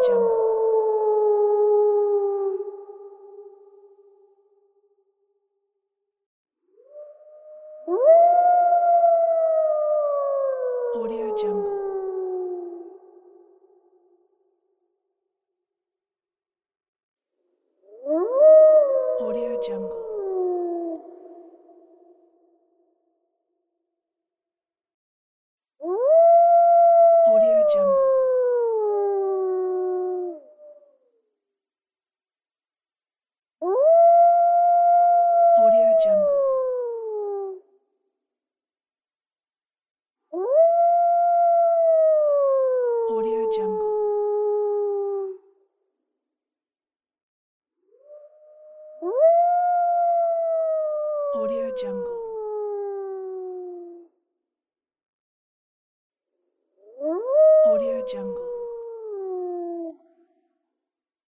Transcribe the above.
Jungle. Audio Jungle. Audio Jungle. Audio Jungle. Audio Jungle. Audio Jungle. Audio Jungle. Audio Jungle.